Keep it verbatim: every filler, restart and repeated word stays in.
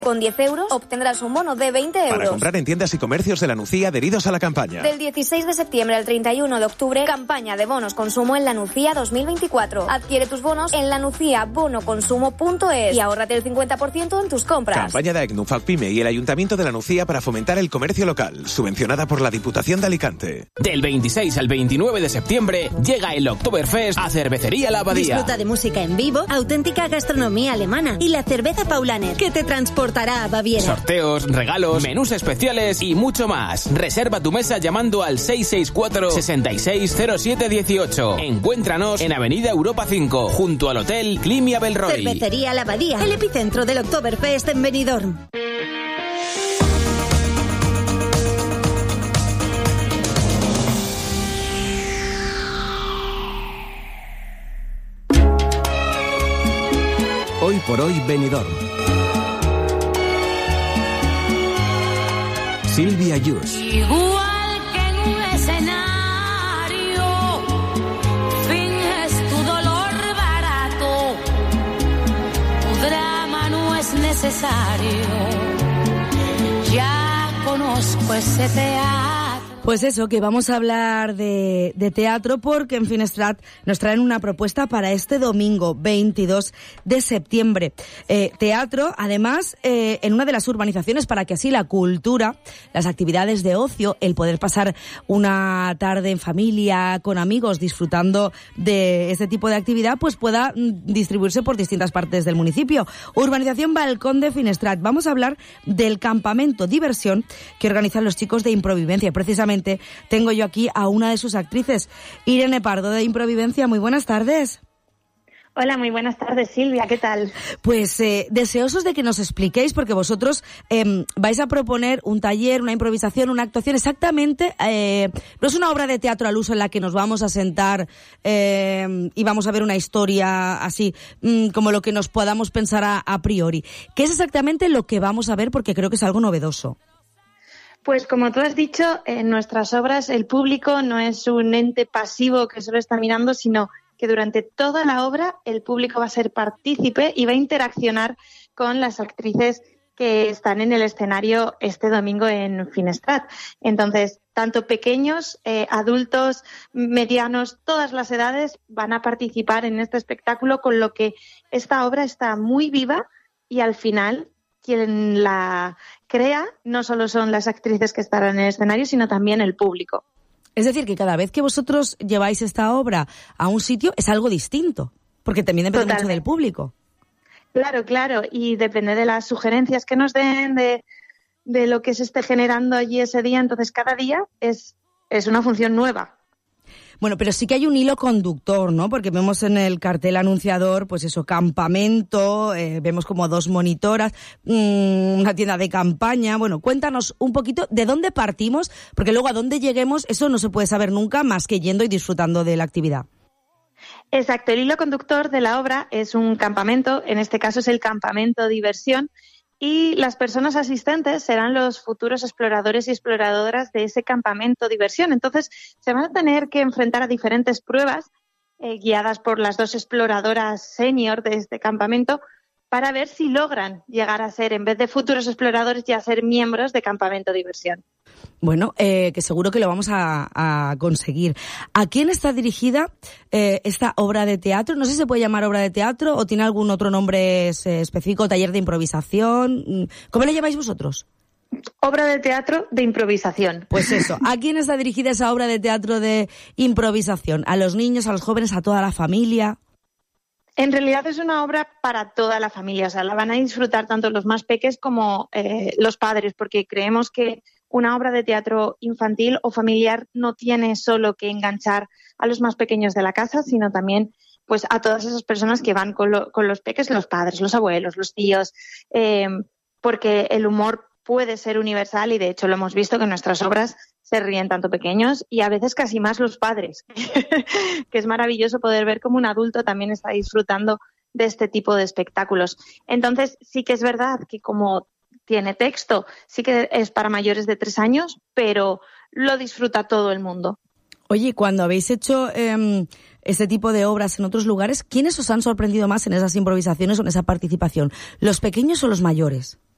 Con diez euros obtendrás un bono de veinte euros. Para comprar en tiendas y comercios de La Nucía adheridos a la campaña. Del dieciséis de septiembre al treinta y uno de octubre, campaña de bonos consumo en La Nucía dos mil veinticuatro. Adquiere tus bonos en lanucía bono consumo punto es y ahórrate el cincuenta por ciento en tus compras. Campaña de A E C N U, FACPIME y el Ayuntamiento de La Nucía para fomentar el comercio local, subvencionada por la Diputación de Alicante. Del veintiséis al veintinueve de septiembre llega el Oktoberfest a Cervecería La Abadía. Disfruta de música en vivo, auténtica gastronomía alemana y la cerveza Paulaner, que te transportará a Baviera. Sorteos, regalos, menús especiales y mucho más. Reserva tu mesa llamando al seis seis cuatro, seis seis cero siete uno ocho. Encuéntranos en Avenida Europa cinco, junto al Hotel Climia Belroy. Cervecería La Abadía, el epicentro del Oktoberfest en Benidorm. Hoy por hoy Benidorm. Silvia Yus. Igual que en un escenario, finges tu dolor barato, tu drama no es necesario, ya conozco ese teatro. Pues eso, que vamos a hablar de, de teatro porque en Finestrat nos traen una propuesta para este domingo veintidós de septiembre. Eh, teatro, además, eh, en una de las urbanizaciones para que así la cultura, las actividades de ocio, el poder pasar una tarde en familia, con amigos, disfrutando de este tipo de actividad, pues pueda distribuirse por distintas partes del municipio. Urbanización Balcón de Finestrat. Vamos a hablar del campamento diversión que organizan los chicos de Improvivencia. Precisamente tengo yo aquí a una de sus actrices, Irene Pardo de Improvivencia. Muy buenas tardes. Hola, muy buenas tardes, Silvia, ¿qué tal? Pues eh, deseosos de que nos expliquéis, porque vosotros eh, vais a proponer un taller, una improvisación, una actuación exactamente, eh, no es una obra de teatro al uso en la que nos vamos a sentar eh, y vamos a ver una historia así, mmm, como lo que nos podamos pensar a, a priori. ¿Qué es exactamente lo que vamos a ver? Porque creo que es algo novedoso. Pues como tú has dicho, en nuestras obras el público no es un ente pasivo que solo está mirando, sino que durante toda la obra el público va a ser partícipe y va a interaccionar con las actrices que están en el escenario este domingo en Finestrat. Entonces, tanto pequeños, eh, adultos, medianos, todas las edades van a participar en este espectáculo, con lo que esta obra está muy viva y al final quien la crea no solo son las actrices que estarán en el escenario, sino también el público. Es decir, que cada vez que vosotros lleváis esta obra a un sitio es algo distinto, porque también depende Totalmente. mucho del público. Claro, claro, y depende de las sugerencias que nos den, de, de lo que se esté generando allí ese día. Entonces, cada día es, es una función nueva. Bueno, pero sí que hay un hilo conductor, ¿no? Porque vemos en el cartel anunciador, pues eso, campamento, eh, vemos como dos monitoras, mmm, una tienda de campaña. Bueno, cuéntanos un poquito de dónde partimos, porque luego a dónde lleguemos, eso no se puede saber nunca más que yendo y disfrutando de la actividad. Exacto, el hilo conductor de la obra es un campamento, en este caso es el campamento diversión, y las personas asistentes serán los futuros exploradores y exploradoras de ese campamento diversión. Entonces, se van a tener que enfrentar a diferentes pruebas eh, guiadas por las dos exploradoras senior de este campamento para ver si logran llegar a ser, en vez de futuros exploradores, ya ser miembros de campamento diversión. Bueno, eh, que seguro que lo vamos a, a conseguir. ¿A quién está dirigida eh, esta obra de teatro? No sé si se puede llamar obra de teatro o tiene algún otro nombre específico, taller de improvisación. ¿Cómo le llamáis vosotros? Obra de teatro de improvisación. Pues eso. ¿A quién está dirigida esa obra de teatro de improvisación? ¿A los niños, a los jóvenes, a toda la familia? En realidad es una obra para toda la familia, o sea, la van a disfrutar tanto los más peques como eh, los padres, porque creemos que una obra de teatro infantil o familiar no tiene solo que enganchar a los más pequeños de la casa, sino también pues a todas esas personas que van con, lo, con los peques, los padres, los abuelos, los tíos, eh, porque el humor puede ser universal y de hecho lo hemos visto que en nuestras obras se ríen tanto pequeños y a veces casi más los padres, que es maravilloso poder ver cómo un adulto también está disfrutando de este tipo de espectáculos. Entonces sí que es verdad que como tiene texto, sí que es para mayores de tres años, pero lo disfruta todo el mundo. Oye, cuando habéis hecho eh, este tipo de obras en otros lugares, ¿quiénes os han sorprendido más en esas improvisaciones o en esa participación? ¿Los pequeños o los mayores?